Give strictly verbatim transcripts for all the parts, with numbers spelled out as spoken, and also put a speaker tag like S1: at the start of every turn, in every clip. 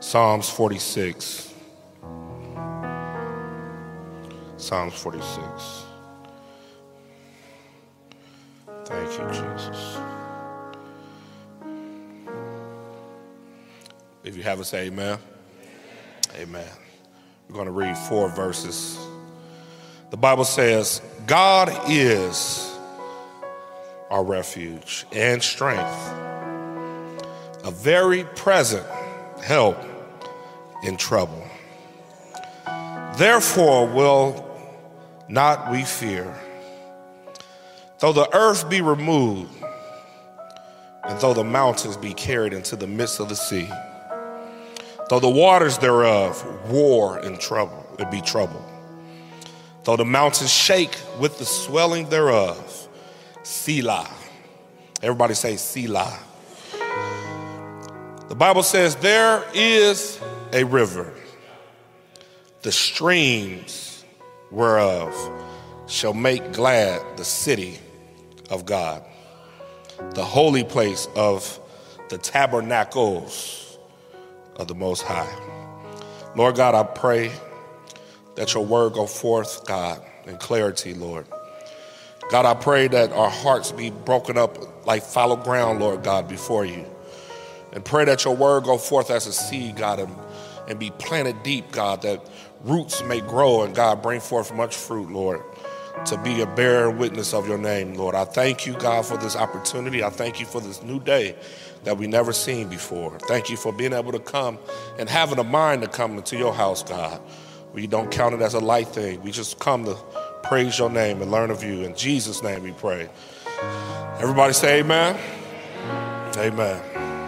S1: Psalms forty-six. Psalms forty-six. Thank you, Jesus. If you have it, say amen. Amen. We're going to read four verses. The Bible says, God is our refuge and strength, a very present help in trouble. Therefore will not we fear, though the earth be removed, and though the mountains be carried into the midst of the sea, though the waters thereof roar in trouble, it be trouble, though the mountains shake with the swelling thereof, Selah. Everybody say Selah. The Bible says there is a river, the streams whereof shall make glad the city of God, the holy place of the tabernacles of the Most High. Lord God, I pray that your word go forth, God, in clarity, Lord. God, I pray that our hearts be broken up like fallow ground, Lord God, before you. And pray that your word go forth as a seed, God, and, and be planted deep, God, that roots may grow and, God, bring forth much fruit, Lord, to be a bearer witness of your name, Lord. I thank you, God, for this opportunity. I thank you for this new day that we never seen before. Thank you for being able to come and having a mind to come into your house, God. We don't count it as a light thing. We just come to praise your name and learn of you. In Jesus' name we pray. Everybody say amen. Amen.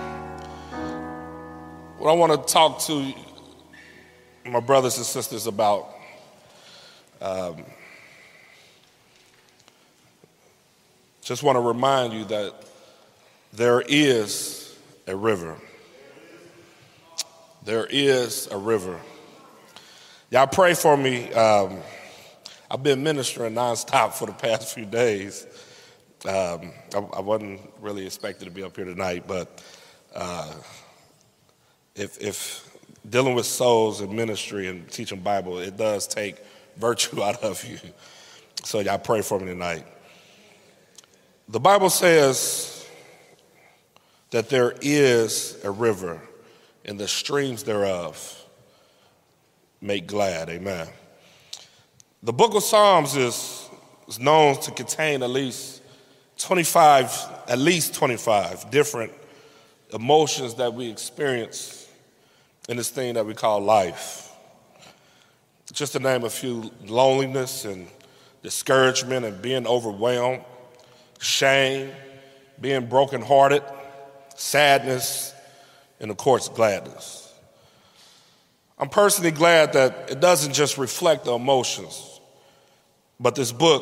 S1: What I want to talk to my brothers and sisters about um, just want to remind you that there is a river. There is a river. Y'all pray for me. Um, I've been ministering nonstop for the past few days. Um, I, I wasn't really expected to be up here tonight, but uh, if, if dealing with souls in ministry and teaching Bible, it does take virtue out of you. So y'all pray for me tonight. The Bible says that there is a river, and the streams thereof make glad. Amen. The book of Psalms is, is known to contain at least twenty-five, at least twenty-five different emotions that we experience in this thing that we call life. Just to name a few: loneliness and discouragement and being overwhelmed, shame, being brokenhearted, sadness, and of course, gladness. I'm personally glad that it doesn't just reflect the emotions, but this book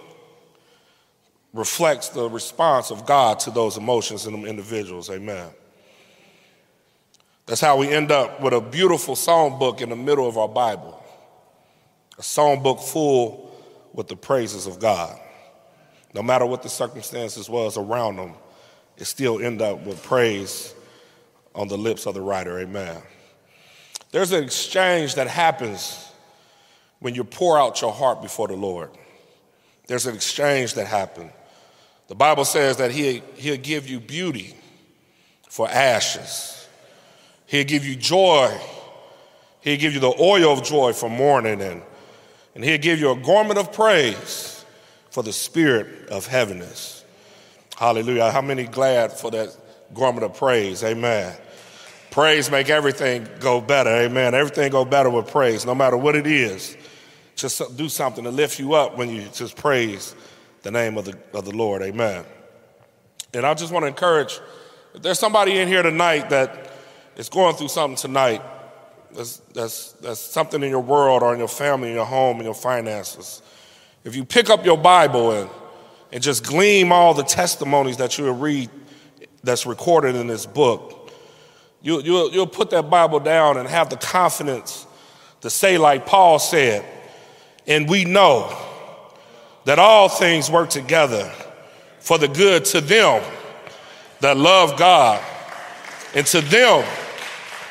S1: reflects the response of God to those emotions in them individuals. Amen. That's how we end up with a beautiful song book in the middle of our Bible, a song book full with the praises of God. No matter what the circumstances was around them, it still end up with praise on the lips of the writer. Amen. There's an exchange that happens when you pour out your heart before the Lord. There's an exchange that happens. The Bible says that he, he'll give you beauty for ashes. He'll give you joy. He'll give you the oil of joy for mourning, and, and he'll give you a garment of praise for the spirit of heaviness. Hallelujah. How many glad for that garment of praise? Amen. Praise make everything go better. Amen. Everything go better with praise, no matter what it is. Just do something to lift you up when you just praise the name of the, of the Lord. Amen. And I just want to encourage, if there's somebody in here tonight that is going through something tonight, that's, that's, that's something in your world or in your family, in your home, in your finances, if you pick up your Bible and, and just glean all the testimonies that you will read that's recorded in this book, you, you'll, you'll put that Bible down and have the confidence to say like Paul said, and we know that all things work together for the good to them that love God and to them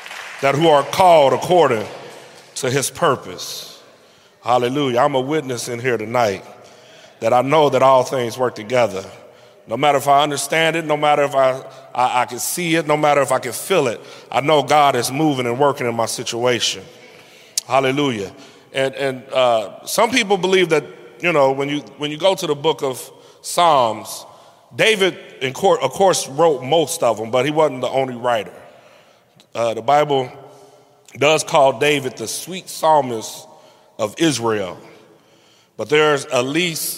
S1: that who are called according to his purpose. Hallelujah. I'm a witness in here tonight that I know that all things work together. No matter if I understand it, no matter if I, I, I can see it, no matter if I can feel it, I know God is moving and working in my situation. Hallelujah. And, and uh, some people believe that, you know, when you, when you go to the book of Psalms, David, of course, wrote most of them, but he wasn't the only writer. Uh, the Bible does call David the sweet psalmist of Israel. But there's at least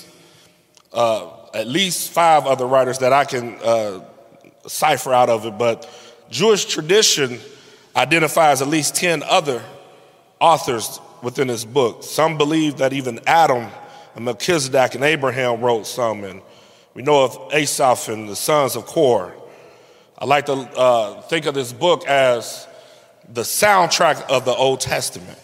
S1: uh, at least five other writers that I can uh, cipher out of it. But Jewish tradition identifies at least ten other authors within this book. Some believe that even Adam and Melchizedek and Abraham wrote some, and we know of Asaph and the sons of Korah. I like to uh, think of this book as the soundtrack of the Old Testament.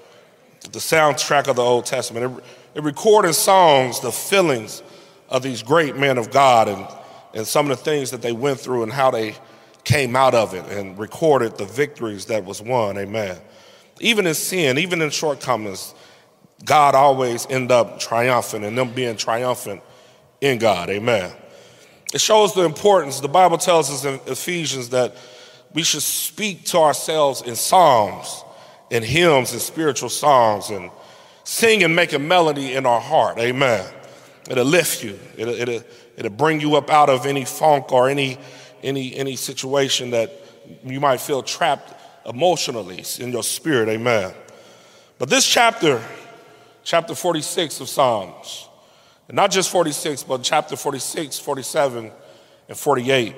S1: The soundtrack of the Old Testament. It, it recorded songs, the feelings of these great men of God, and, and some of the things that they went through and how they came out of it, and recorded the victories that was won. Amen. Even in sin, even in shortcomings, God always ended up triumphant, and them being triumphant in God. Amen. It shows the importance. The Bible tells us in Ephesians that we should speak to ourselves in psalms, in hymns, and spiritual songs, and sing and make a melody in our heart. Amen. It'll lift you. It'll, it'll, it'll bring you up out of any funk or any, any, any situation that you might feel trapped emotionally in your spirit. Amen. But this chapter, chapter forty-six of Psalms, and not just forty-six, but chapter forty-six, forty-seven, and forty-eight,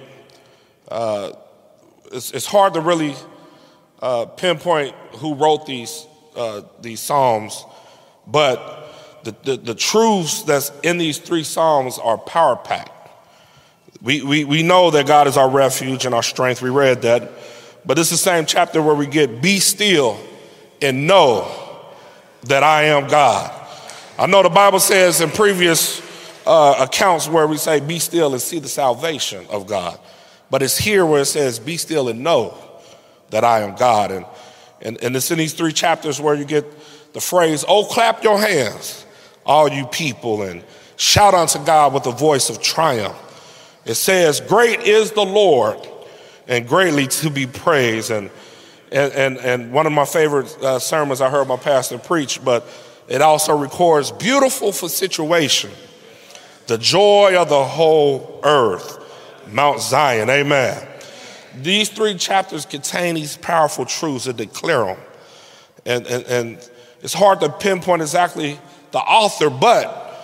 S1: uh, it's, it's hard to really uh, pinpoint who wrote these, uh, these Psalms, but The, the, the truths that's in these three Psalms are power-packed. We, we, we know that God is our refuge and our strength. We read that. But it's the same chapter where we get, be still and know that I am God. I know the Bible says in previous uh, accounts where we say, be still and see the salvation of God. But it's here where it says, be still and know that I am God. And, and, and it's in these three chapters where you get the phrase, oh, clap your hands, all you people, and shout unto God with a voice of triumph. It says, great is the Lord and greatly to be praised. And and and, and one of my favorite uh, sermons I heard my pastor preach, but it also records beautiful for situation, the joy of the whole earth, Mount Zion. Amen. These three chapters contain these powerful truths that declare them. And, and, and it's hard to pinpoint exactly the author, but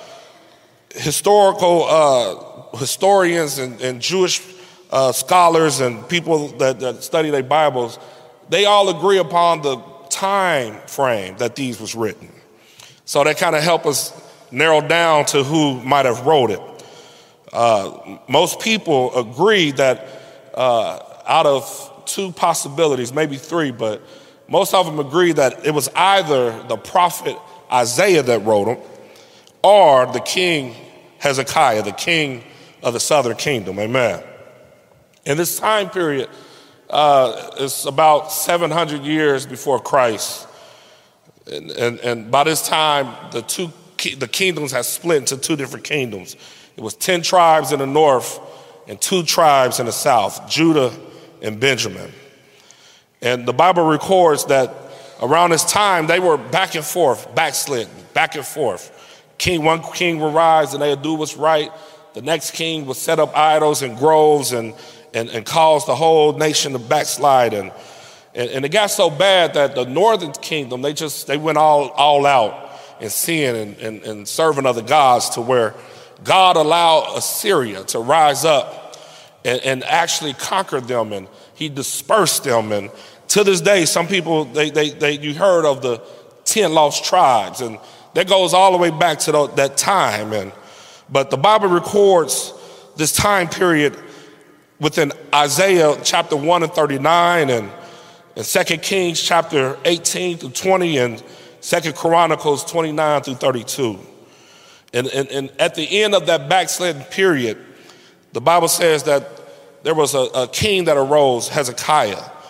S1: historical uh, historians and, and Jewish uh, scholars and people that, that study their Bibles, they all agree upon the time frame that these was written. So that kind of help us narrow down to who might have wrote it. Uh, most people agree that uh, out of two possibilities, maybe three, but most of them agree that it was either the prophet Isaiah that wrote them, or the king Hezekiah, the king of the southern kingdom. Amen. In this time period, uh, it's about seven hundred years before Christ. And, and, and by this time, the two the kingdoms had split into two different kingdoms. It was ten tribes in the north and two tribes in the south, Judah and Benjamin. And the Bible records that around this time, they were back and forth, backsliding, back and forth. King, one king would rise and they'd do what's right. The next king would set up idols and groves and, and, and cause the whole nation to backslide. And, and, and it got so bad that the northern kingdom, they just, they went all, all out in sin and, and, and serving other gods, to where God allowed Assyria to rise up and, and actually conquer them, and he dispersed them. And to this day, some people, they, they, they, you heard of the ten lost tribes, and that goes all the way back to the, that time. And but the Bible records this time period within Isaiah chapter one and thirty-nine, and, and Second Kings chapter eighteen through twenty, and Second Chronicles twenty-nine through thirty-two. And, and, and at the end of that backsliding period, the Bible says that there was a, a king that arose, Hezekiah.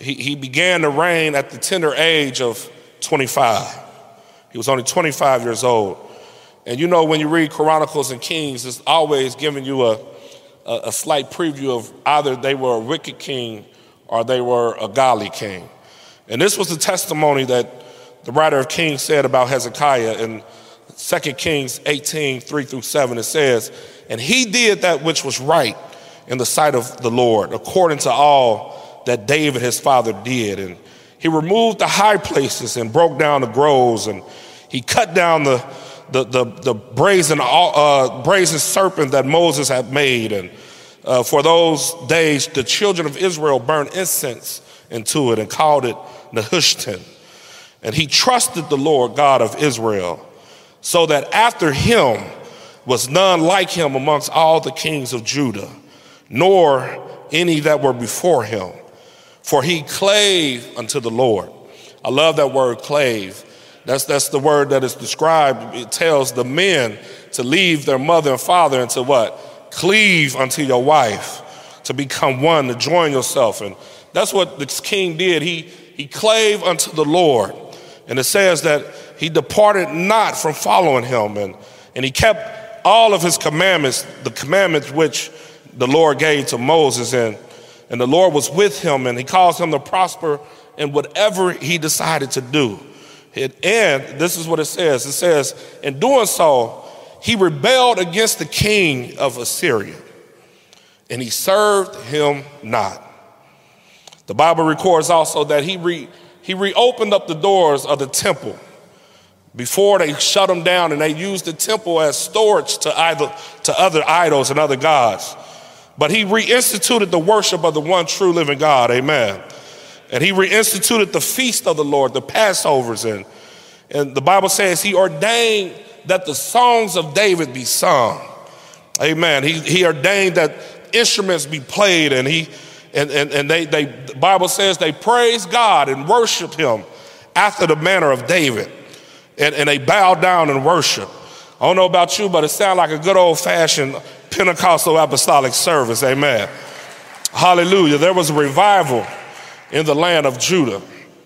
S1: he, he began to reign at the tender age of twenty-five. He was only twenty-five years old. And you know, when you read Chronicles and Kings, it's always giving you a, a, a slight preview of either they were a wicked king or they were a godly king. And this was the testimony that the writer of Kings said about Hezekiah in Second Kings eighteen, three through seven. It says, "And he did that which was right in the sight of the Lord, according to all that David his father did. And he removed the high places and broke down the groves, and he cut down the the the, the brazen uh, brazen serpent that Moses had made. And uh, for those days, the children of Israel burned incense into it and called it Nehushtan. And he trusted the Lord God of Israel, so that after him was none like him amongst all the kings of Judah, nor any that were before him. For he clave unto the Lord." I love that word, clave. That's, that's the word that is described. It tells the men to leave their mother and father and to what? Cleave unto your wife, to become one, to join yourself. And that's what the king did. He, he clave unto the Lord. And it says that he departed not from following him, and, and he kept all of his commandments, the commandments which the Lord gave to Moses, and, and the Lord was with him, and he caused him to prosper in whatever he decided to do. It, and this is what it says. It says, in doing so, he rebelled against the king of Assyria, and he served him not. The Bible records also that he re, he reopened up the doors of the temple. Before they shut them down, and they used the temple as storage to, either, to other idols and other gods. But he reinstituted the worship of the one true living God, amen. And he reinstituted the feast of the Lord, the Passovers. And, and the Bible says he ordained that the songs of David be sung, amen. He, he ordained that instruments be played, and he and, and, and they, they, the Bible says they praised God and worshiped him after the manner of David. And, and they bowed down and worship. I don't know about you, but it sounds like a good old-fashioned Pentecostal apostolic service, amen. Hallelujah. There was a revival in the land of Judah.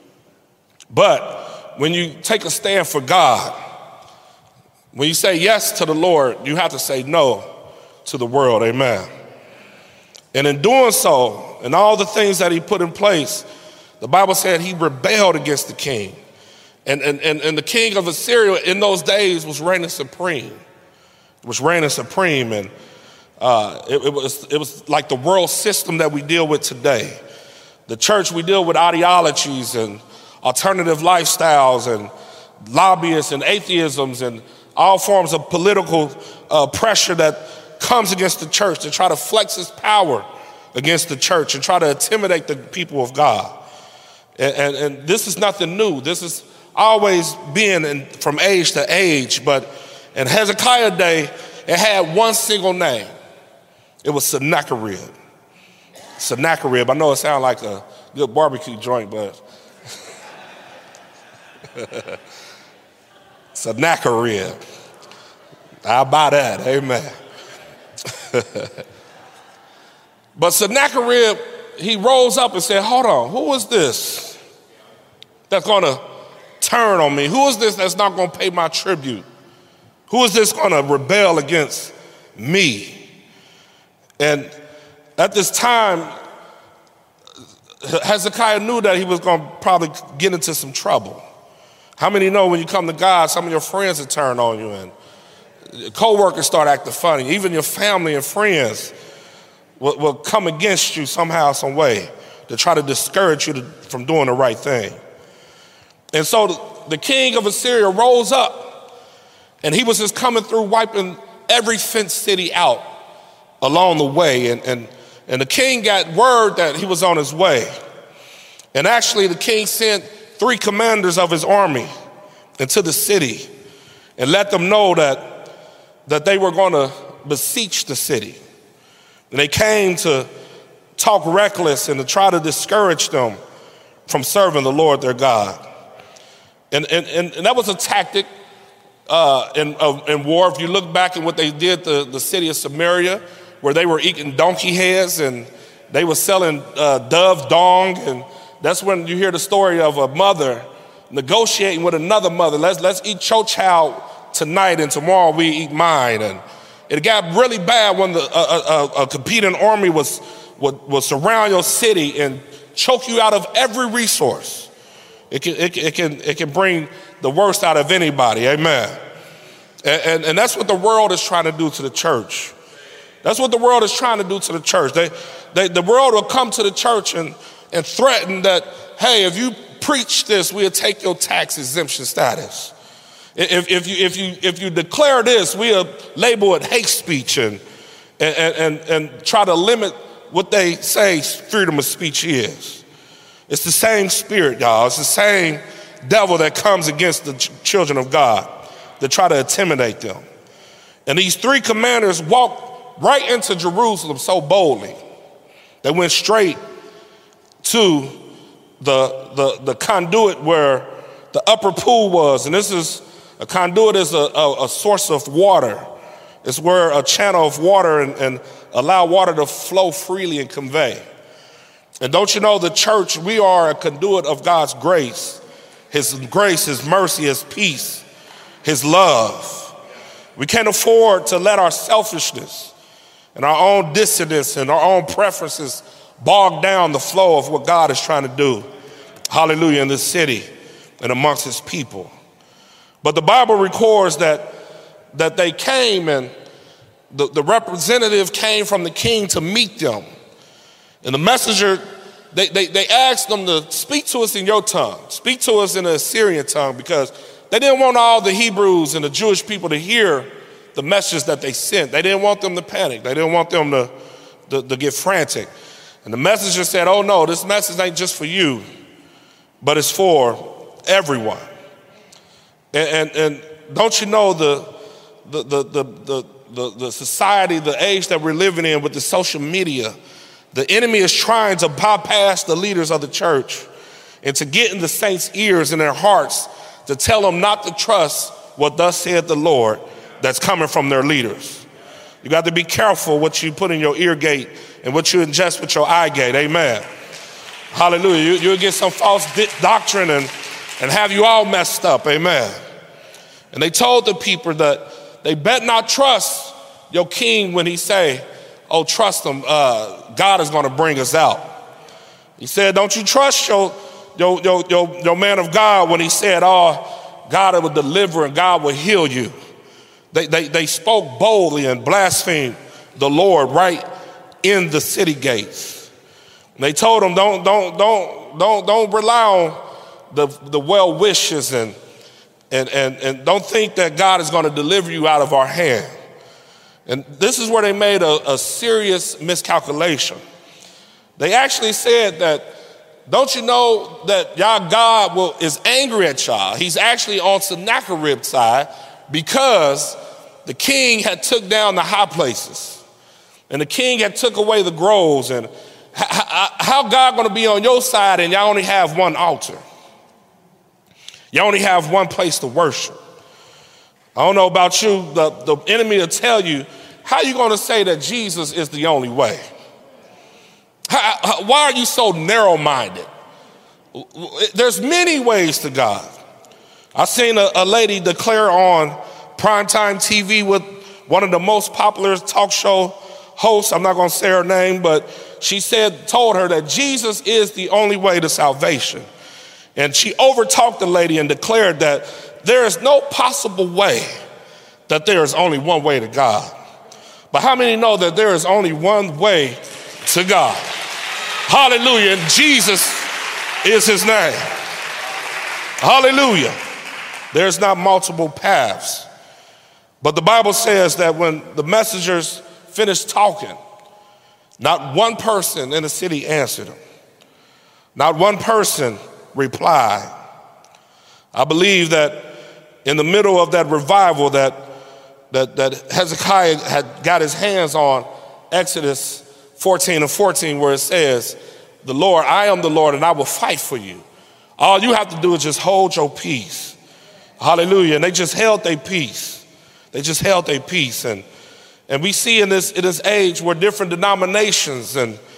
S1: But when you take a stand for God, when you say yes to the Lord, you have to say no to the world, amen. And in doing so, and all the things that he put in place, the Bible said he rebelled against the king. And, and, and, and the king of Assyria in those days was reigning supreme. It was reigning supreme, and uh, it, it, was, it was like the world system that we deal with today. The church, we deal with ideologies and alternative lifestyles and lobbyists and atheisms and all forms of political uh, pressure that comes against the church to try to flex its power against the church and try to intimidate the people of God. And, and, and this is nothing new. This is always been in, from age to age, but in Hezekiah day, it had one single name. It was Sennacherib. Sennacherib. I know it sounds like a good barbecue joint, but Sennacherib. I'll buy that, amen. But Sennacherib, he rose up and said, hold on, who is this that's gonna turn on me? Who is this that's not gonna pay my tribute? Who is this gonna rebel against me? And at this time, Hezekiah knew that he was gonna probably get into some trouble. How many know when you come to God, some of your friends will turn on you, and co-workers start acting funny. Even your family and friends will, will come against you somehow, some way, to try to discourage you to, from doing the right thing. And so the, the king of Assyria rose up, and he was just coming through wiping every fenced city out along the way. And, and, and the king got word that he was on his way. And actually the king sent three commanders of his army into the city and let them know that, that they were going to beseech the city. And they came to talk reckless and to try to discourage them from serving the Lord their God. And, and, and, and that was a tactic uh, in, uh, in war. If you look back at what they did to the city of Samaria, where they were eating donkey heads and they were selling uh, dove dung, and That's when you hear the story of a mother negotiating with another mother. Let's, let's eat your child tonight and tomorrow we eat mine. And it got really bad when the, a, a, a competing army was, would, would surround your city and choke you out of every resource. It can, it, it can, it can bring the worst out of anybody, amen. And, and, and that's what the world is trying to do to the church. That's what the world is trying to do to the church. They, they, the world will come to the church and, and threaten that, hey, if you preach this, we'll take your tax exemption status. If, if, you, if, you, if you declare this, we'll label it hate speech and, and, and, and try to limit what they say freedom of speech is. It's the same spirit, y'all. It's the same devil that comes against the ch- children of God to try to intimidate them. And these three commanders walked right into Jerusalem so boldly. They went straight to the, the, the conduit where the upper pool was. And this is, a conduit is a, a, a source of water. It's where a channel of water and, and allow water to flow freely and convey. And don't you know the church, we are a conduit of God's grace. His grace, his mercy, his peace, his love. We can't afford to let our selfishness and our own dissonance and our own preferences bog down the flow of what God is trying to do. Hallelujah, in this city and amongst his people. But the Bible records that, that they came and the, the representative came from the king to meet them. And the messenger, they, they, they asked them to speak to us in your tongue, speak to us in the Assyrian tongue, because they didn't want all the Hebrews and the Jewish people to hear the message that they sent. They didn't want them to panic. They didn't want them to, to, to get frantic. And the messenger said, oh no, this message ain't just for you, but it's for everyone. And, and, and don't you know the, the, the, the, the, the, the society, the age that we're living in with the social media, the enemy is trying to bypass the leaders of the church and to get in the saints' ears and their hearts to tell them not to trust what thus said the Lord that's coming from their leaders. You got to be careful what you put in your ear gate and what you ingest with your eye gate, amen. Hallelujah. You, you'll get some false di- doctrine and, and have you all messed up, amen. And they told the people that they bet not trust your king when he say, oh, trust him, uh, God is gonna bring us out. He said, don't you trust your, your, your, your, your man of God when he said, oh, God will deliver and God will heal you. They, they, they spoke boldly and blasphemed the Lord right in the city gates. And they told him, don't, don't, don't, don't, don't rely on the, the well wishes and, and, and, and don't think that God is gonna deliver you out of our hand. And this is where they made a, a serious miscalculation. They actually said that, don't you know that y'all God will, is angry at y'all? He's actually on Sennacherib's side because the king had took down the high places and the king had took away the groves. And how, how God gonna be on your side and y'all only have one altar? Y'all only have one place to worship. I don't know about you, the, the enemy will tell you, how you gonna say that Jesus is the only way? How, how, why are you so narrow-minded? There's many ways to God. I seen a, a lady declare on primetime T V with one of the most popular talk show hosts, I'm not gonna say her name, but she said, told her that Jesus is the only way to salvation. And she overtalked the lady and declared that there is no possible way that there is only one way to God. But how many know that there is only one way to God? Hallelujah. And Jesus is his name. Hallelujah. There's not multiple paths. But the Bible says that when the messengers finished talking, not one person in the city answered them. Not one person replied. I believe that in the middle of that revival that, that, that Hezekiah had got his hands on, Exodus fourteen and fourteen, where it says, the Lord, I am the Lord and I will fight for you. All you have to do is just hold your peace. Hallelujah. And they just held their peace. They just held their peace. And, and we see in this, in this age where different denominations and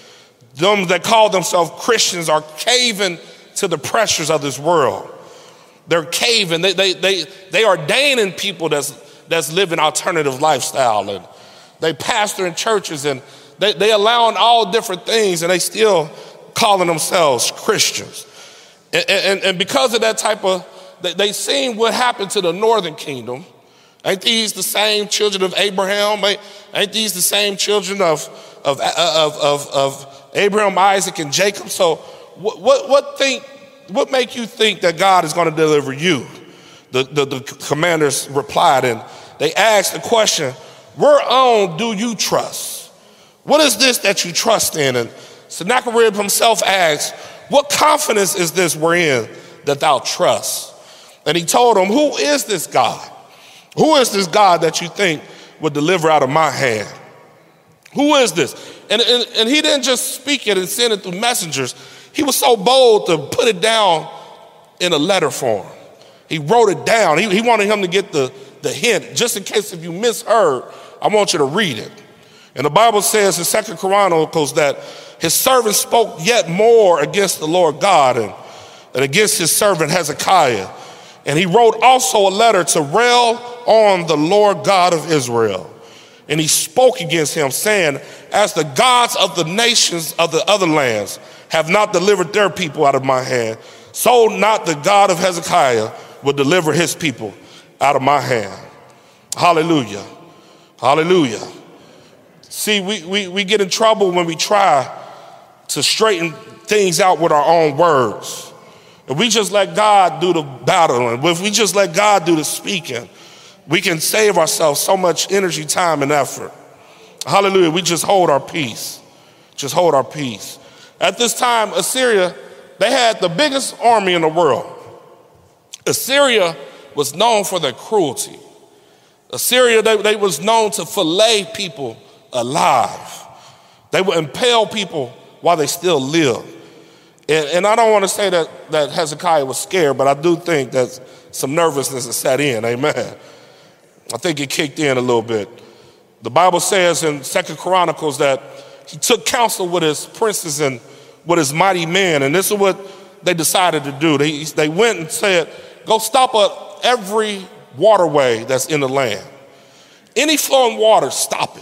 S1: them that call themselves Christians are caving to the pressures of this world. They're caving. They they they they ordaining people that's that's living alternative lifestyle, and they pastor in churches, and they they allowing all different things, and they still calling themselves Christians. And and, and because of that type of, they, they seen what happened to the northern kingdom. Ain't these the same children of Abraham? Ain't, ain't these the same children of of of of, of Abraham, Isaac, and Jacob? So what what what think what make you think that God is going to deliver you? The, the the commanders replied, and they asked the question, whereon do you trust? What is this that you trust in? And Sennacherib himself asked, what confidence is this wherein that thou trust? And he told him, who is this God? Who is this God that you think would deliver out of my hand? Who is this? And, and, and he didn't just speak it and send it through messengers. He was so bold to put it down in a letter form. He wrote it down. He, he wanted him to get the, the hint. Just in case if you misheard, I want you to read it. And the Bible says in Second Chronicles that his servant spoke yet more against the Lord God and, and against his servant Hezekiah. And he wrote also a letter to rail on the Lord God of Israel. And he spoke against him, saying, as the gods of the nations of the other lands have not delivered their people out of my hand, so not the God of Hezekiah will deliver his people out of my hand. Hallelujah. Hallelujah. See, we, we, we get in trouble when we try to straighten things out with our own words. If we just let God do the battling, if we just let God do the speaking, we can save ourselves so much energy, time, and effort. Hallelujah. We just hold our peace. Just hold our peace. At this time, Assyria, they had the biggest army in the world. Assyria was known for their cruelty. Assyria, they, they was known to fillet people alive. They would impale people while they still lived. And, and I don't want to say that, that Hezekiah was scared, but I do think that some nervousness has set in, amen. I think it kicked in a little bit. The Bible says in Second Chronicles that he took counsel with his princes and with his mighty men, and this is what they decided to do. They, they went and said, go stop up every waterway that's in the land. Any flowing water, stop it.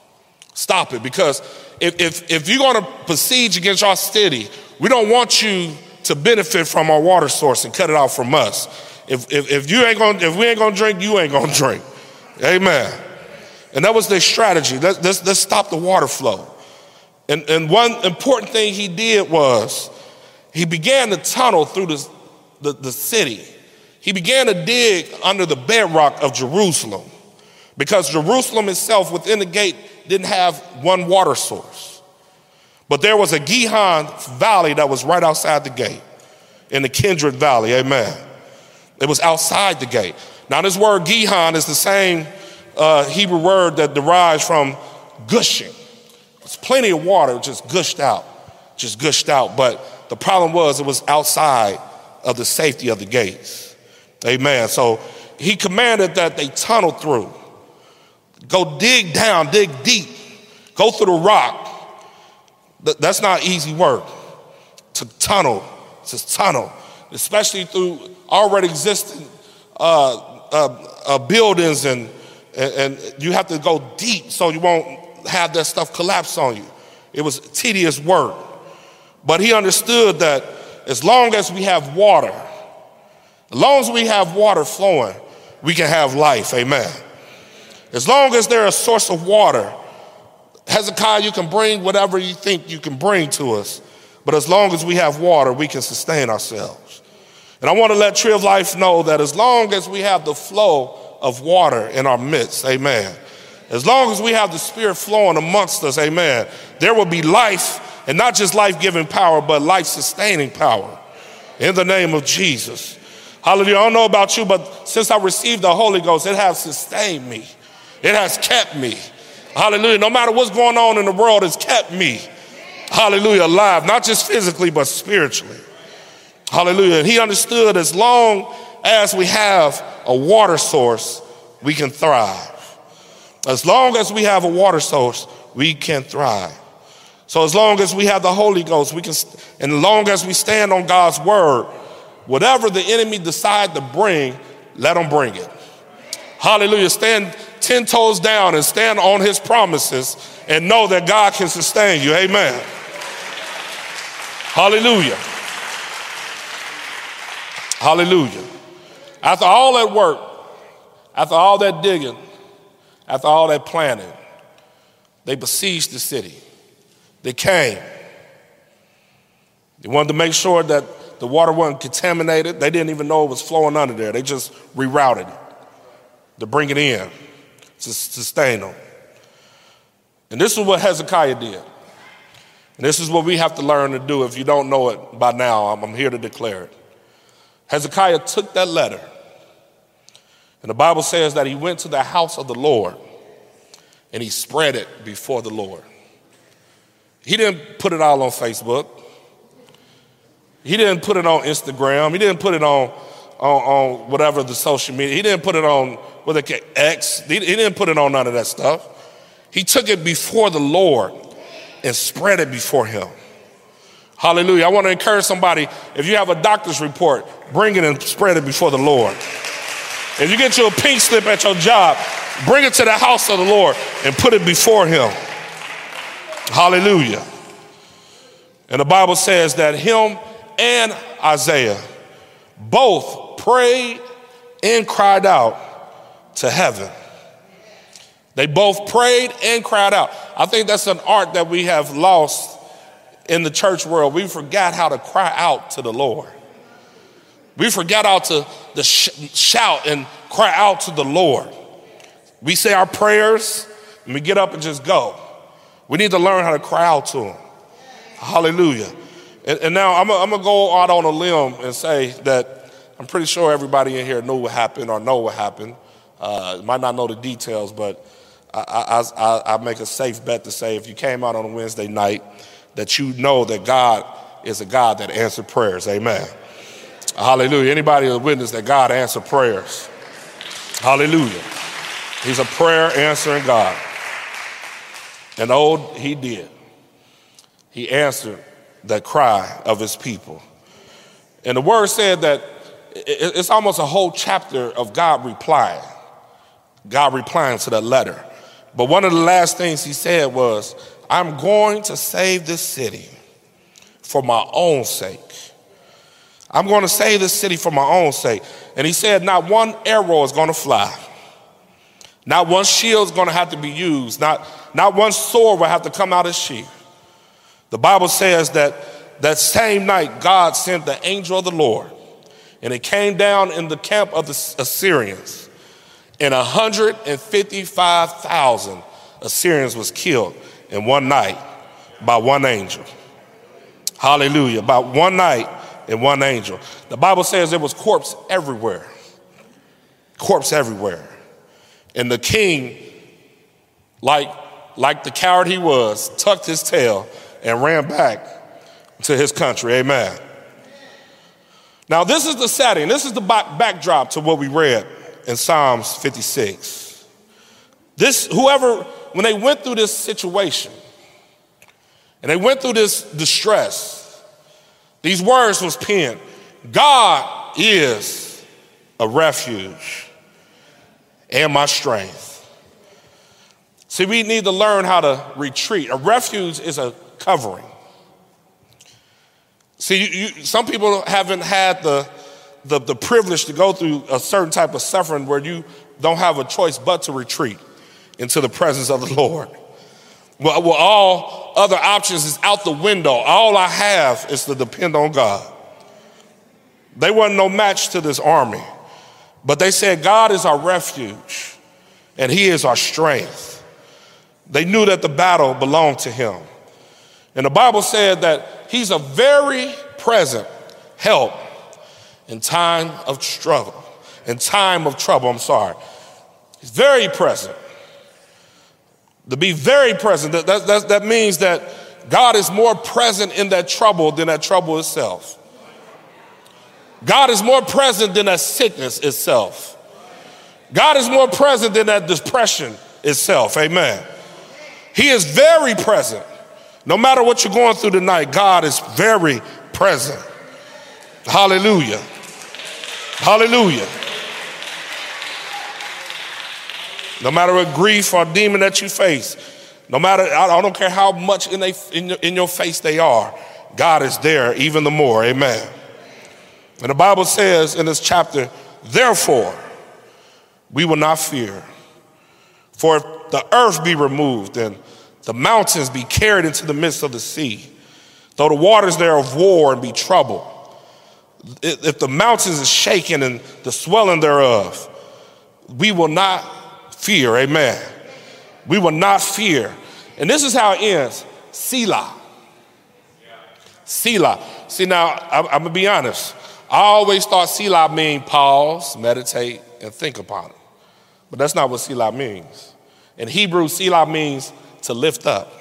S1: Stop it, because if, if, if you're going to besiege against our city, we don't want you to benefit from our water source and cut it out from us. If, if, if you ain't gonna, if we ain't gonna drink, you ain't gonna drink. Amen. And that was their strategy. Let's, let's, let's stop the water flow. And, and one important thing he did was he began to tunnel through the, the, the city. He began to dig under the bedrock of Jerusalem, because Jerusalem itself within the gate didn't have one water source. But there was a Gihon Valley that was right outside the gate, in the Kindred Valley, amen. It was outside the gate. Now this word Gihon is the same uh, Hebrew word that derives from gushing. There's plenty of water just gushed out, just gushed out. But the problem was it was outside of the safety of the gates, amen. So he commanded that they tunnel through. Go dig down, dig deep, go through the rock. That's not easy work, to tunnel, to tunnel, especially through already existing uh, uh, uh, buildings, and, and, and you have to go deep so you won't have that stuff collapse on you. It was tedious work. But he understood that as long as we have water, as long as we have water flowing, we can have life, amen. As long as there's a source of water, Hezekiah, you can bring whatever you think you can bring to us, but as long as we have water, we can sustain ourselves. And I want to let Tree of Life know that as long as we have the flow of water in our midst, amen, as long as we have the Spirit flowing amongst us, amen, there will be life, and not just life-giving power, but life-sustaining power in the name of Jesus. Hallelujah. I don't know about you, but since I received the Holy Ghost, it has sustained me. It has kept me. Hallelujah. No matter what's going on in the world, it's kept me, hallelujah, alive, not just physically, but spiritually. Hallelujah. And he understood as long as we have a water source, we can thrive. As long as we have a water source, we can thrive. So as long as we have the Holy Ghost, we can, and as long as we stand on God's word, whatever the enemy decide to bring, let him bring it. Hallelujah. Stand ten toes down and stand on his promises and know that God can sustain you. Amen. Hallelujah. Hallelujah. After all that work, after all that digging, after all that planning, they besieged the city. They came. They wanted to make sure that the water wasn't contaminated. They didn't even know it was flowing under there. They just rerouted it to bring it in, to sustain them. And this is what Hezekiah did. And this is what we have to learn to do. If you don't know it by now, I'm here to declare it. Hezekiah took that letter, and the Bible says that he went to the house of the Lord and he spread it before the Lord. He didn't put it all on Facebook. He didn't put it on Instagram. He didn't put it on, on, on whatever the social media. He didn't put it on what they call X. He, he didn't put it on none of that stuff. He took it before the Lord and spread it before him. Hallelujah. I want to encourage somebody, if you have a doctor's report, bring it and spread it before the Lord. If you get you a pink slip at your job, bring it to the house of the Lord and put it before him. Hallelujah. And the Bible says that him and Isaiah both prayed and cried out to heaven. They both prayed and cried out. I think that's an art that we have lost in the church world. We forgot how to cry out to the Lord. We forgot how to the sh- shout and cry out to the Lord. We say our prayers and we get up and just go. We need to learn how to cry out to him. Hallelujah. And, and now I'm going to go out on a limb and say that I'm pretty sure everybody in here knew what happened or know what happened. Uh, might not know the details, but I, I, I, I make a safe bet to say if you came out on a Wednesday night, that you know that God is a God that answered prayers. Amen. Hallelujah. Anybody a witness that God answered prayers? Hallelujah. He's a prayer answering God. And oh, he did. He answered the cry of his people. And the word said that it's almost a whole chapter of God replying. God replying to that letter. But one of the last things he said was, I'm going to save this city for my own sake. I'm going to save this city for my own sake. And he said, not one arrow is going to fly. Not one shield is going to have to be used. Not, not one sword will have to come out of sheath. The Bible says that that same night, God sent the angel of the Lord, and it came down in the camp of the Assyrians, and one hundred fifty-five thousand Assyrians was killed in one night by one angel. Hallelujah. By one night and one angel. The Bible says there was corpse everywhere. Corpse everywhere. And the king, like, like the coward he was, tucked his tail and ran back to his country. Amen. Now this is the setting. This is the backdrop to what we read in Psalms fifty-six. This, whoever, when they went through this situation and they went through this distress, these words was penned. God is a refuge and my strength. See, we need to learn how to retreat. A refuge is a covering. See, you, you, some people haven't had the, the, the privilege to go through a certain type of suffering where you don't have a choice but to retreat into the presence of the Lord. Well, well, all other options is out the window. All I have is to depend on God. They wasn't no match to this army, but they said God is our refuge and he is our strength. They knew that the battle belonged to him. And the Bible said that he's a very present help in time of struggle, in time of trouble, I'm sorry. He's very present. To be very present, that, that, that means that God is more present in that trouble than that trouble itself. God is more present than that sickness itself. God is more present than that depression itself. Amen. He is very present No matter what you're going through tonight, God is very present. Hallelujah. Hallelujah. No matter what grief or demon that you face, no matter, I don't care how much in, they, in, in your face they are, God is there even the more, amen. And the Bible says in this chapter, therefore, we will not fear. For if the earth be removed and the mountains be carried into the midst of the sea, though the waters thereof war and be troubled, if the mountains is shaken and the swelling thereof, we will not fear, amen. We will not fear. And this is how it ends, Selah. Selah. See now, I'm, I'm gonna be honest. I always thought Selah mean pause, meditate, and think upon it. But that's not what Selah means. In Hebrew, Selah means to lift up.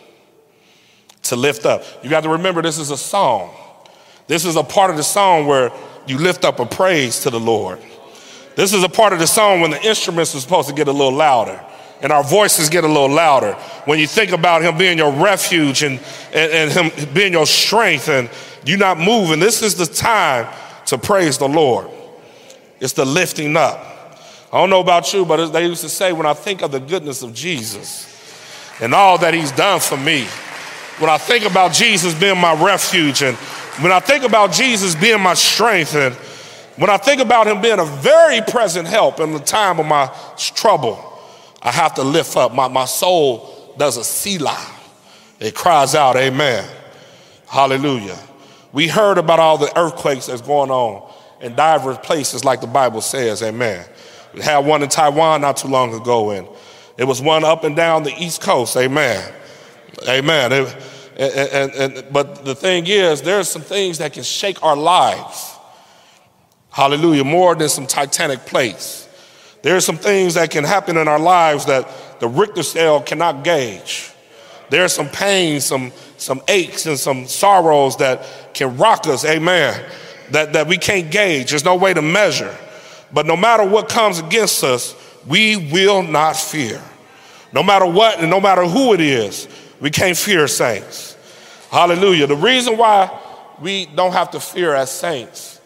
S1: To lift up. You got to remember this is a song. This is a part of the song where you lift up a praise to the Lord. This is a part of the song when the instruments are supposed to get a little louder and our voices get a little louder. When you think about him being your refuge and, and, and him being your strength and you not moving, this is the time to praise the Lord. It's the lifting up. I don't know about you, but as they used to say, when I think of the goodness of Jesus and all that he's done for me, when I think about Jesus being my refuge and when I think about Jesus being my strength and when I think about him being a very present help in the time of my trouble, I have to lift up. My, my soul does a Selah. It cries out, amen. Hallelujah. We heard about all the earthquakes that's going on in diverse places like the Bible says, amen. We had one in Taiwan not too long ago, and it was one up and down the East Coast, amen. Amen. It, and, and, and, but the thing is, there are some things that can shake our lives. Hallelujah, more than some titanic plates. There are some things that can happen in our lives that the Richter scale cannot gauge. There are some pains, some, some aches, and some sorrows that can rock us, amen, that, that we can't gauge. There's no way to measure. But no matter what comes against us, we will not fear. No matter what and no matter who it is, we can't fear, saints. Hallelujah. The reason why we don't have to fear as saints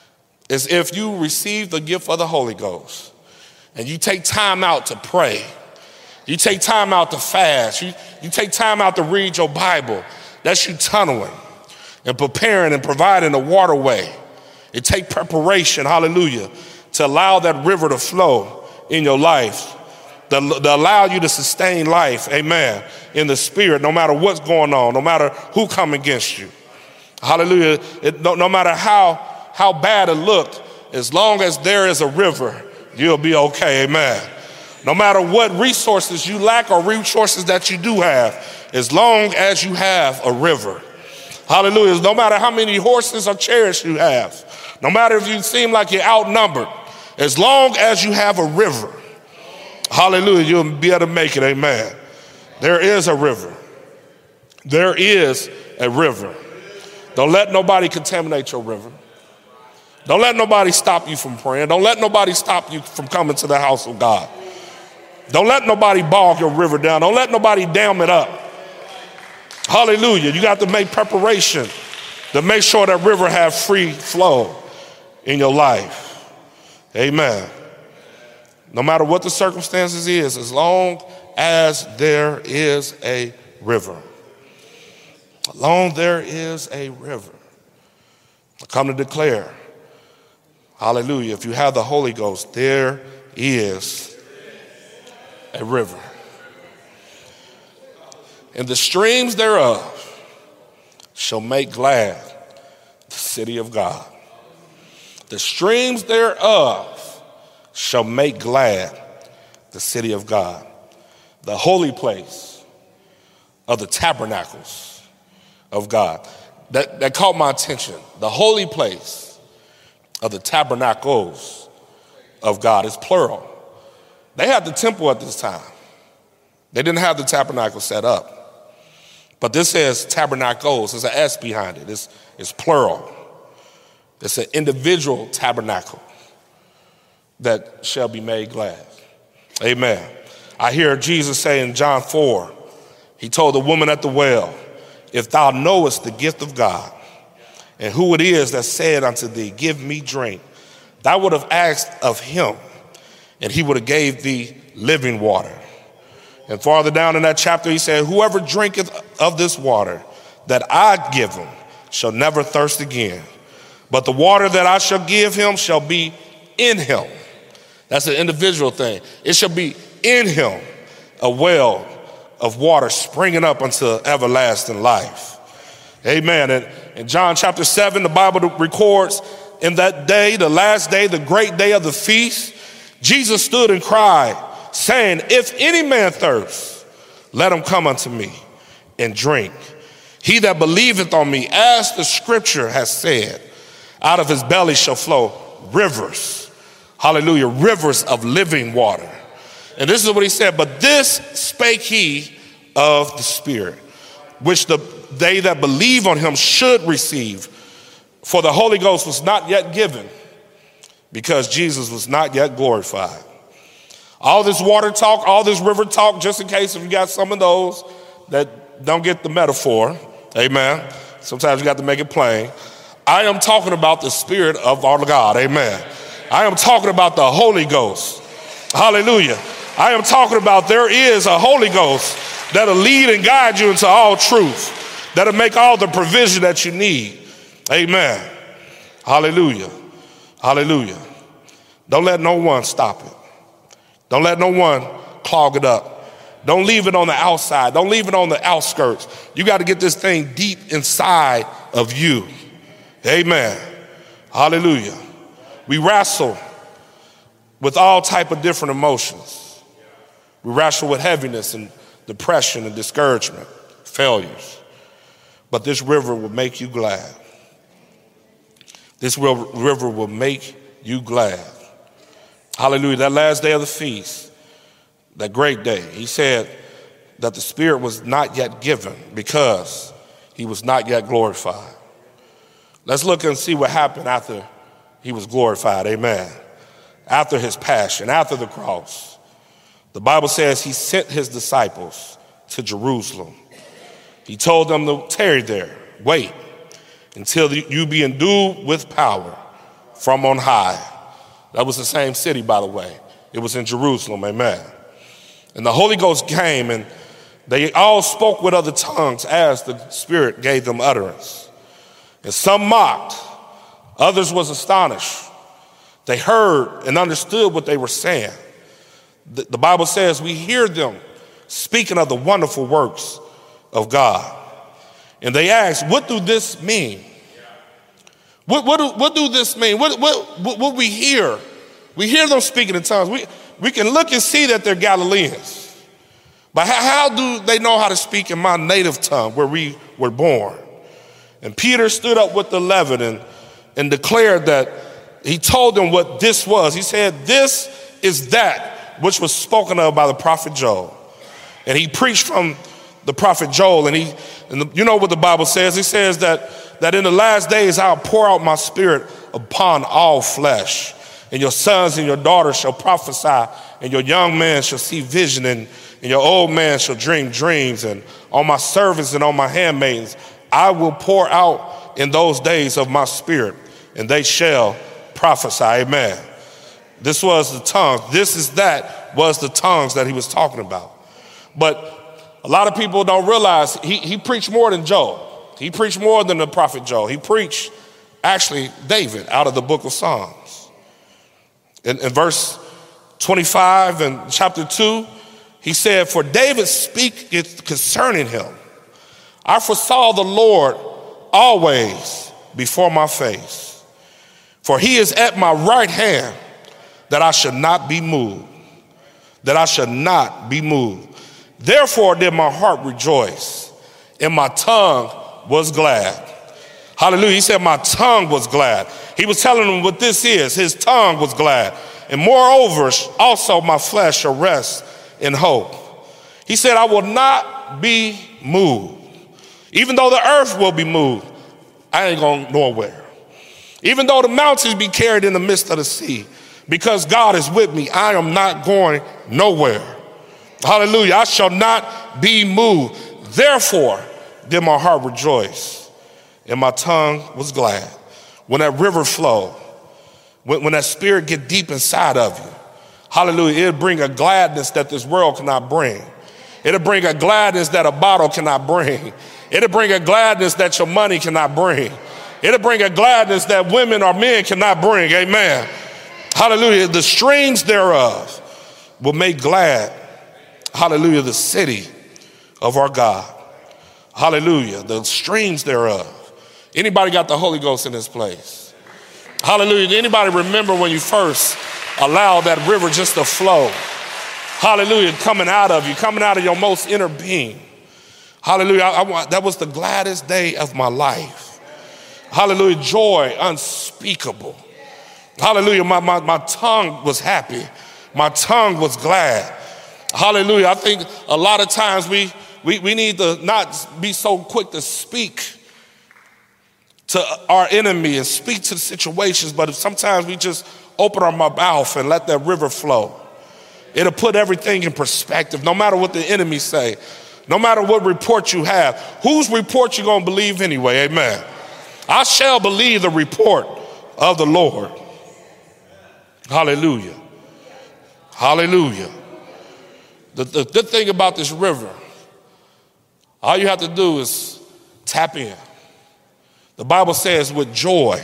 S1: is if you receive the gift of the Holy Ghost and you take time out to pray, you take time out to fast, you, you take time out to read your Bible, that's you tunneling and preparing and providing a waterway. It takes preparation, hallelujah, to allow that river to flow in your life, to, to allow you to sustain life, amen, in the spirit, no matter what's going on, no matter who come against you. Hallelujah. It, no, no matter how how bad it looked, as long as there is a river, you'll be okay, amen. No matter what resources you lack or resources that you do have, as long as you have a river. Hallelujah. No matter how many horses or chariots you have, no matter if you seem like you're outnumbered, as long as you have a river, hallelujah, you'll be able to make it, amen. There is a river. There is a river. Don't let nobody contaminate your river. Don't let nobody stop you from praying. Don't let nobody stop you from coming to the house of God. Don't let nobody bog your river down. Don't let nobody dam it up. Hallelujah. You got to make preparation to make sure that river have free flow in your life. Amen. No matter what the circumstances is, as long as there is a river. As long as there is a river. I come to declare, hallelujah, if you have the Holy Ghost, there is a river. And the streams thereof shall make glad the city of God. The streams thereof shall make glad the city of God. The holy place of the tabernacles of God. That, that caught my attention. The holy place of the tabernacles of God is plural. They had the temple at this time. They didn't have the tabernacle set up. But this says tabernacles. There's an S behind it. It's, it's plural. It's an individual tabernacle that shall be made glad. Amen. I hear Jesus say in John four, he told the woman at the well, if thou knowest the gift of God, and who it is that said unto thee, give me drink, thou would have asked of him, and he would have gave thee living water. And farther down in that chapter, he said, whoever drinketh of this water that I give him shall never thirst again. But the water that I shall give him shall be in him. That's an individual thing. It shall be in him a well of water springing up unto everlasting life. Amen. And in John chapter seven, the Bible records, in that day, the last day, the great day of the feast, Jesus stood and cried, saying, if any man thirst, let him come unto me and drink. He that believeth on me, as the scripture has said, out of his belly shall flow rivers, hallelujah, rivers of living water. And this is what he said, but this spake he of the Spirit, which the they that believe on him should receive. For the Holy Ghost was not yet given, because Jesus was not yet glorified. All this water talk, all this river talk, just in case if you got some of those that don't get the metaphor, amen. Sometimes you got to make it plain. I am talking about the Spirit of our God, amen. I am talking about the Holy Ghost, hallelujah. I am talking about there is a Holy Ghost that'll lead and guide you into all truth, that'll make all the provision that you need, amen. Hallelujah, hallelujah. Don't let no one stop it. Don't let no one clog it up. Don't leave it on the outside. Don't leave it on the outskirts. You got to get this thing deep inside of you. Amen. Hallelujah. We wrestle with all type of different emotions. We wrestle with heaviness and depression and discouragement, failures. But this river will make you glad. This river will make you glad. Hallelujah. That last day of the feast, that great day, he said that the Spirit was not yet given because he was not yet glorified. Let's look and see what happened after he was glorified. Amen. After his passion, after the cross, the Bible says he sent his disciples to Jerusalem. He told them to tarry there, wait until you be endued with power from on high. That was the same city, by the way. It was in Jerusalem, amen. And the Holy Ghost came, and they all spoke with other tongues as the Spirit gave them utterance. And some mocked, others was astonished. They heard and understood what they were saying. The, the Bible says we hear them speaking of the wonderful works of God. And they asked, what do this mean? What, what, do, what do this mean? What, what, what, what we hear? We hear them speaking in tongues. We, we can look and see that they're Galileans. But how, how do they know how to speak in my native tongue where we were born? And Peter stood up with the eleven and, and declared that he told them what this was. He said, this is that which was spoken of by the prophet Joel. And he preached from the prophet Joel. And he, and the, you know what the Bible says? It says that that in the last days I'll pour out my Spirit upon all flesh. And your sons and your daughters shall prophesy, and your young man shall see vision, and, and your old man shall dream dreams. And on my servants and on my handmaidens I will pour out in those days of my Spirit, and they shall prophesy. Amen. This was the tongues. This is that was the tongues that he was talking about. But a lot of people don't realize he, he preached more than Joel. He preached more than the prophet Joel. He preached, actually, David out of the book of Psalms. In, in verse twenty-five and chapter two, he said, for David speaketh concerning him, I foresaw the Lord always before my face. For he is at my right hand, that I should not be moved, that I should not be moved. Therefore did my heart rejoice, and my tongue was glad. Hallelujah. He said my tongue was glad. He was telling them what this is. His tongue was glad. And moreover, also my flesh shall rest in hope. He said, I will not be moved. Even though the earth will be moved, I ain't going nowhere. Even though the mountains be carried in the midst of the sea, because God is with me, I am not going nowhere. Hallelujah. I shall not be moved. Therefore Then my heart rejoiced, and my tongue was glad. When that river flow, when, when that spirit get deep inside of you, hallelujah, it'll bring a gladness that this world cannot bring. It'll bring a gladness that a bottle cannot bring. It'll bring a gladness that your money cannot bring. It'll bring a gladness that women or men cannot bring, amen. Hallelujah, the streams thereof will make glad, hallelujah, the city of our God. Hallelujah, the streams thereof. Anybody got the Holy Ghost in this place? Hallelujah, anybody remember when you first allowed that river just to flow? Hallelujah, coming out of you, coming out of your most inner being. Hallelujah, I, I want, that was the gladdest day of my life. Hallelujah, joy unspeakable. Hallelujah, my, my, my tongue was happy. My tongue was glad. Hallelujah, I think a lot of times we, we, we need to not be so quick to speak to our enemy and speak to the situations, but sometimes we just open our mouth and let that river flow. It'll put everything in perspective, no matter what the enemy say, no matter what report you have. Whose report you gonna believe anyway, amen? I shall believe the report of the Lord. Hallelujah. Hallelujah. The, the good thing about this river, all you have to do is tap in. The Bible says, with joy,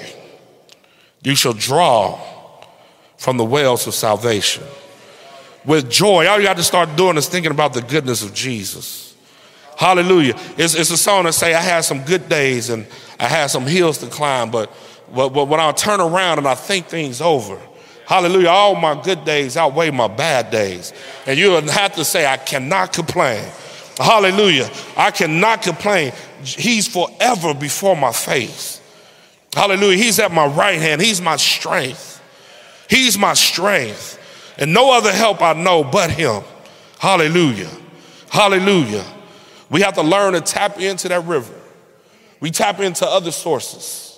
S1: you shall draw from the wells of salvation. With joy, all you have to start doing is thinking about the goodness of Jesus. Hallelujah. It's, it's a song that say, I had some good days and I had some hills to climb, but, but, but when I turn around and I think things over, hallelujah, all my good days outweigh my bad days. And you have to say, I cannot complain. Hallelujah, I cannot complain. He's forever before my face. Hallelujah, he's at my right hand. He's my strength. He's my strength. And no other help I know but him. Hallelujah, hallelujah. We have to learn to tap into that river. We tap into other sources.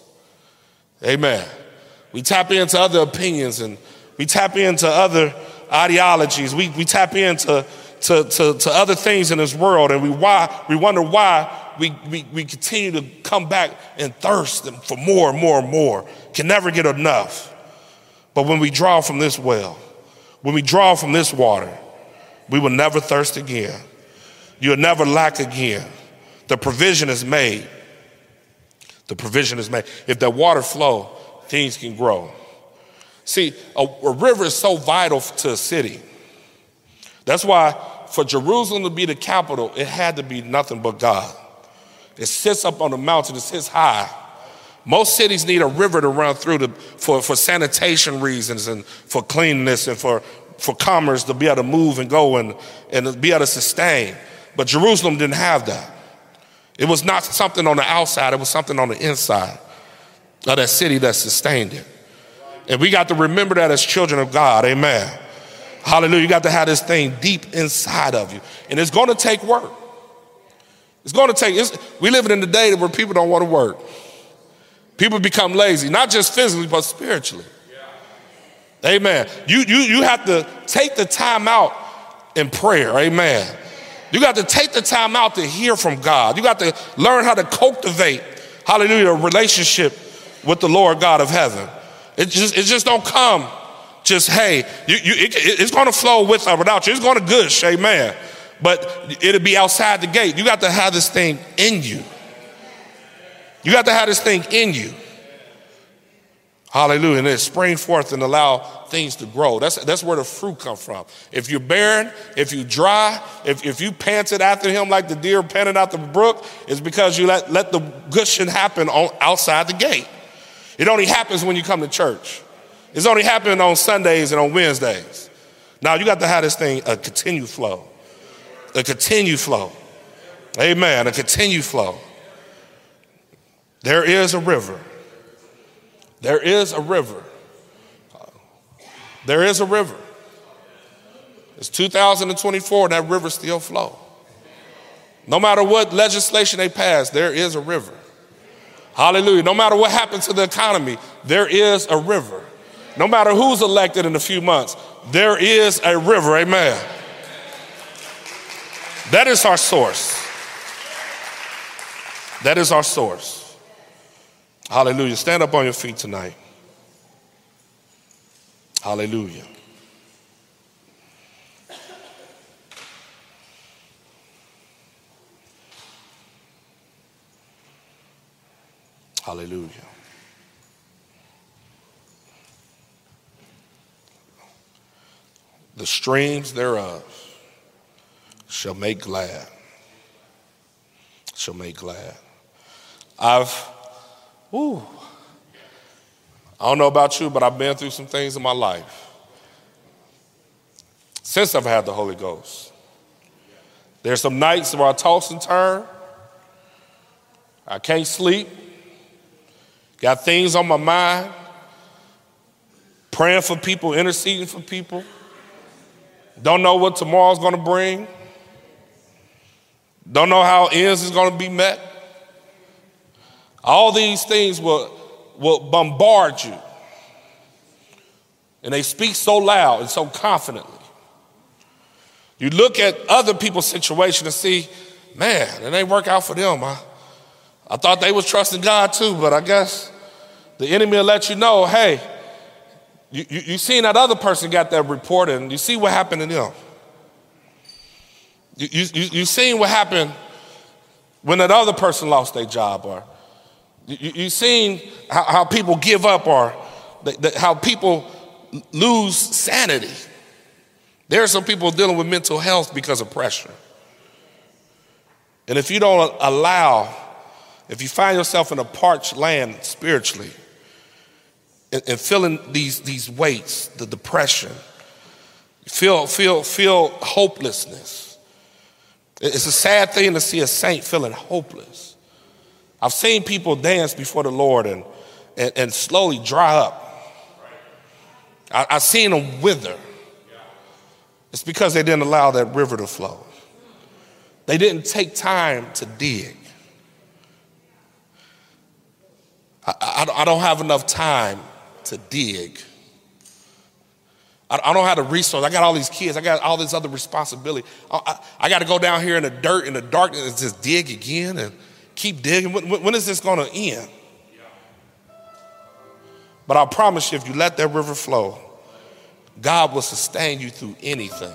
S1: Amen. We tap into other opinions and we tap into other ideologies. We, we tap into to, to, to other things in this world, and we why we wonder why we, we, we continue to come back and thirst for more and more and more. Can never get enough. But when we draw from this well, when we draw from this water, we will never thirst again. You'll never lack again. The provision is made. The provision is made. If that water flow, things can grow. See, a, a river is so vital to a city. That's why for Jerusalem to be the capital, it had to be nothing but God. It sits up on the mountain, it sits high. Most cities need a river to run through to, for, for sanitation reasons and for cleanliness and for, for commerce to be able to move and go and, and be able to sustain. But Jerusalem didn't have that. It was not something on the outside, it was something on the inside of that city that sustained it. And we got to remember that as children of God, amen. Hallelujah, you got to have this thing deep inside of you. And it's gonna take work. It's gonna take, it's, we live in the day where people don't wanna work. People become lazy, not just physically, but spiritually. Amen. You, you, you have to take the time out in prayer, amen. You got to take the time out to hear from God. You got to learn how to cultivate, hallelujah, a relationship with the Lord God of heaven. It just, it just don't come just, hey, you, you, it, it's going to flow with or without you. It's going to gush, amen. But it'll be outside the gate. You got to have this thing in you. You got to have this thing in you. Hallelujah. And then spring forth and allow things to grow. That's, that's where the fruit comes from. If you're barren, if you dry, if, if you panted after him like the deer panted out the brook, it's because you let, let the gushing happen on, outside the gate. It only happens when you come to church. It's only happening on Sundays and on Wednesdays. Now you got to have this thing, a continued flow. A continued flow. Amen. A continued flow. There is a river. There is a river. There is a river. It's two thousand twenty-four and that river still flows. No matter what legislation they pass, there is a river. Hallelujah. No matter what happens to the economy, there is a river. No matter who's elected in a few months, there is a river. Amen. That is our source. That is our source. Hallelujah. Stand up on your feet tonight. Hallelujah. Hallelujah. The streams thereof shall make glad. Shall make glad. I've, ooh, I don't know about you, but I've been through some things in my life since I've had the Holy Ghost. There's some nights where I toss and turn. I can't sleep. Got things on my mind. Praying for people, interceding for people. Don't know what tomorrow's going to bring. Don't know how ends is going to be met. All these things will, will bombard you. And they speak so loud and so confidently. You look at other people's situation and see, man, it ain't work out for them. I, I thought they was trusting God too, but I guess the enemy will let you know, hey, you, you, you seen that other person got that report and you see what happened to them. You, you, you seen what happened when that other person lost their job, or you, you seen how, how people give up, or the, the, how people lose sanity. There are some people dealing with mental health because of pressure. And if you don't allow, if you find yourself in a parched land spiritually and, and feeling these, these weights, the depression, feel, feel, feel hopelessness. It's a sad thing to see a saint feeling hopeless. I've seen people dance before the Lord and, and, and slowly dry up. I, I've seen them wither. It's because they didn't allow that river to flow. They didn't take time to dig. I, I, I don't have enough time to dig. I, I don't have the resource. I got all these kids. I got all this other responsibility. I, I, I got to go down here in the dirt, in the darkness, and just dig again and keep digging. When, when is this going to end? But I promise you, if you let that river flow, God will sustain you through anything.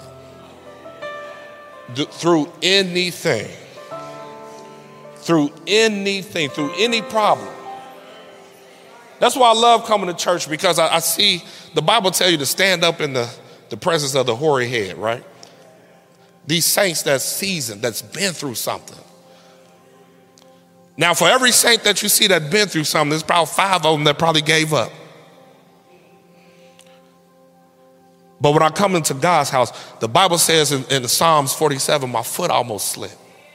S1: D- through anything. Through anything. Through any problem. That's why I love coming to church, because I, I see the Bible tell you to stand up in the, the presence of the hoary head, right? These saints that's seasoned, that's been through something. Now, for every saint that you see that's been through something, there's probably five of them that probably gave up. But when I come into God's house, the Bible says in, in Psalms forty-seven, my foot almost slipped.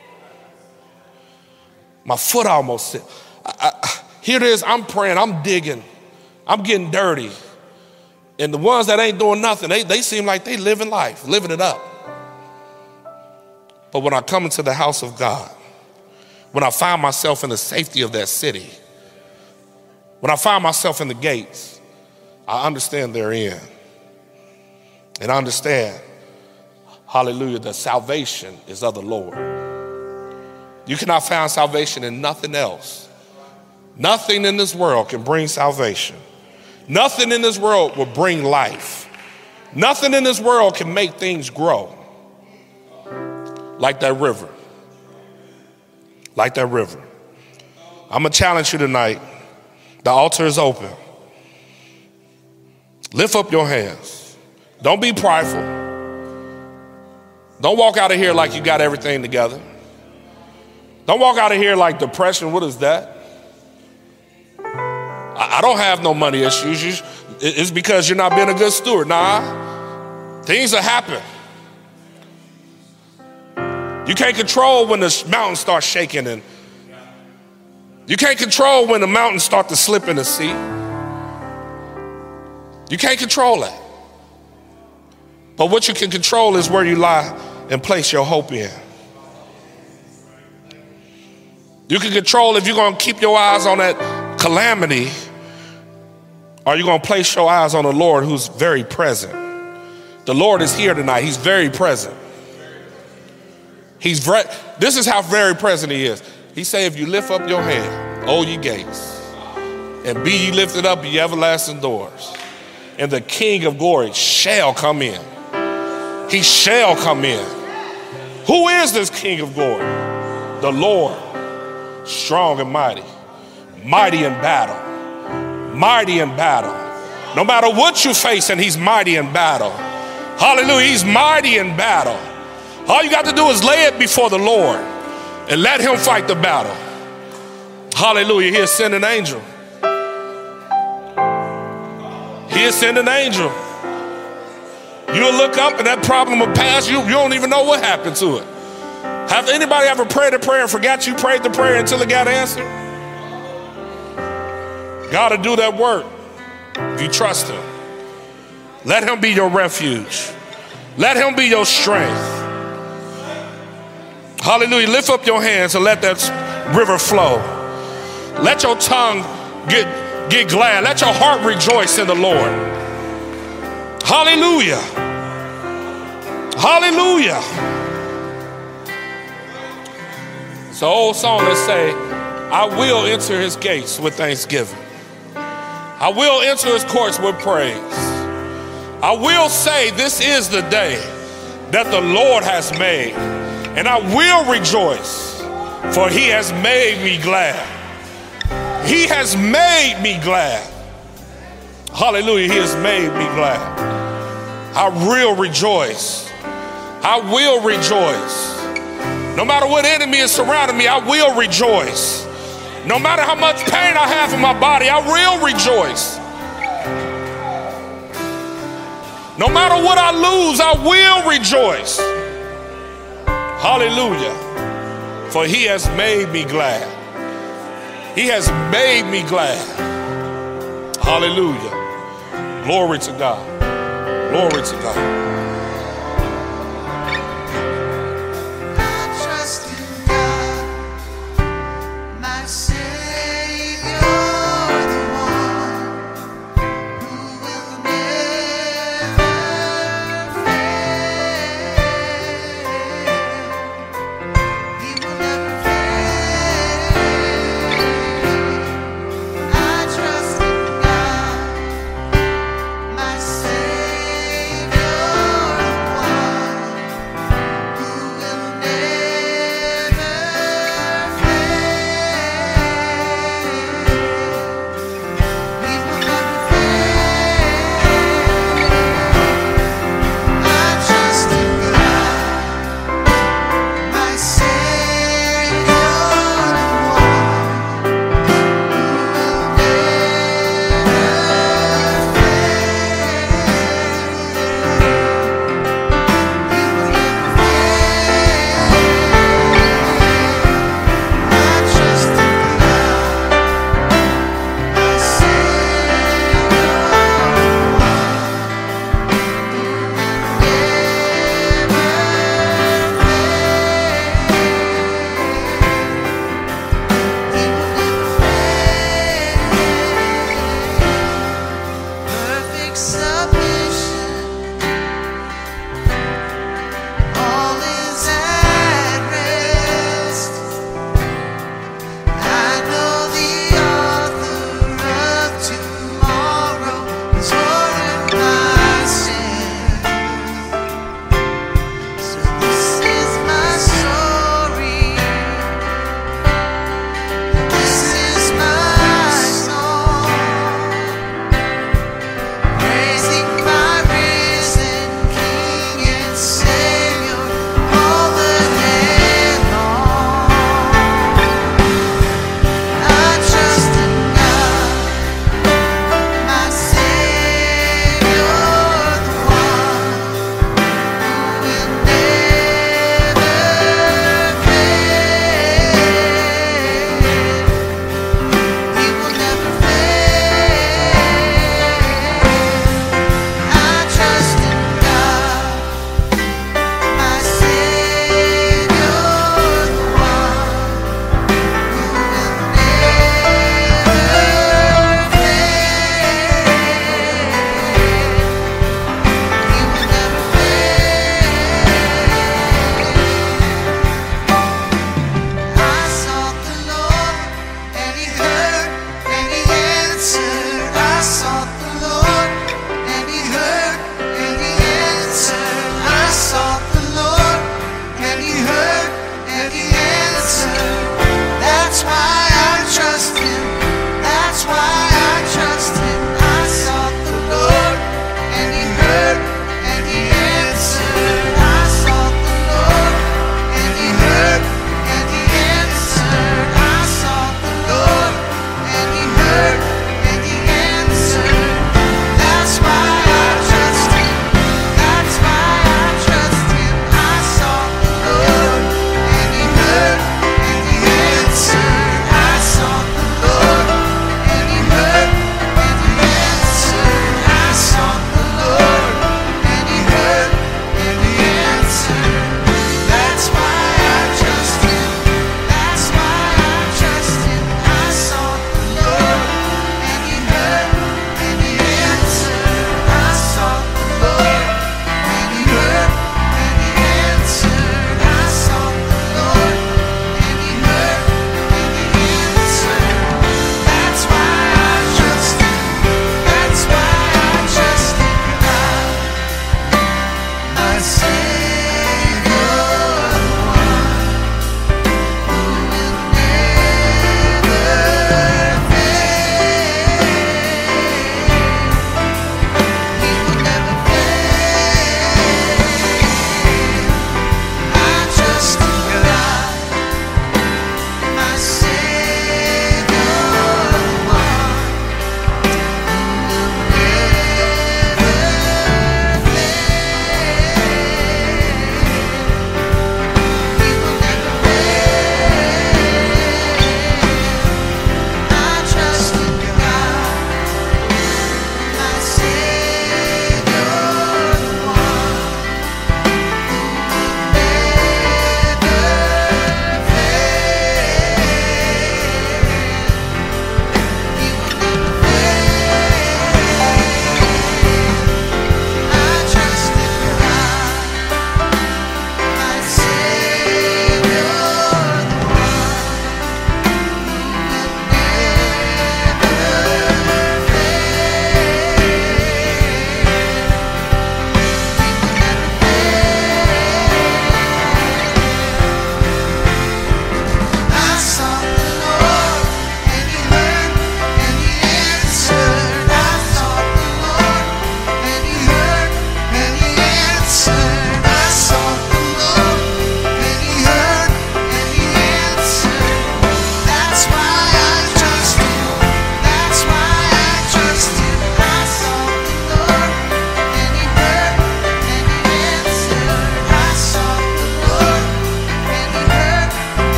S1: My foot almost slipped. I, I, here it is, I'm praying, I'm digging, I'm getting dirty. And the ones that ain't doing nothing, they, they seem like they living life, living it up. But when I come into the house of God, when I find myself in the safety of that city, when I find myself in the gates, I understand they're in. And I understand, hallelujah, that salvation is of the Lord. You cannot find salvation in nothing else. Nothing in this world can bring salvation. Nothing in this world will bring life. Nothing in this world can make things grow like that river. Like that river. I'm going to challenge you tonight. The altar is open. Lift up your hands. Don't be prideful. Don't walk out of here like you got everything together. Don't walk out of here like depression. What is that? I, I don't have no money issues. You, it's because you're not being a good steward. Nah, things will happen. You can't control when the mountain starts shaking, and you can't control when the mountains start to slip in the sea. You can't control that. But what you can control is where you lie and place your hope in. You can control if you're going to keep your eyes on that calamity, or you're going to place your eyes on the Lord, who's very present. The Lord is here tonight. He's very present. He's very, this is how very present he is. He say, if you lift up your head, O ye gates, and be ye lifted up, ye everlasting doors, and the King of glory shall come in. He shall come in. Who is this King of glory? The Lord, strong and mighty, mighty in battle, mighty in battle. No matter what you face, and he's mighty in battle. Hallelujah, he's mighty in battle. All you got to do is lay it before the Lord and let him fight the battle. Hallelujah, he'll send an angel. He'll send an angel. You'll look up and that problem will pass you. You don't even know what happened to it. Have anybody ever prayed a prayer and forgot you prayed the prayer until it got answered? God will do that work if you trust him. Let him be your refuge. Let him be your strength. Hallelujah. Lift up your hands and let that river flow. Let your tongue get, get glad. Let your heart rejoice in the Lord. Hallelujah. Hallelujah. It's an old song that say, I will enter his gates with thanksgiving. I will enter his courts with praise. I will say this is the day that the Lord has made, and I will rejoice, for he has made me glad. He has made me glad. Hallelujah, he has made me glad. I will rejoice. I will rejoice. No matter what enemy is surrounding me, I will rejoice. No matter how much pain I have in my body, I will rejoice. No matter what I lose, I will rejoice. Hallelujah. For he has made me glad. He has made me glad. Hallelujah. Glory to God. Glory to God.
S2: Submit.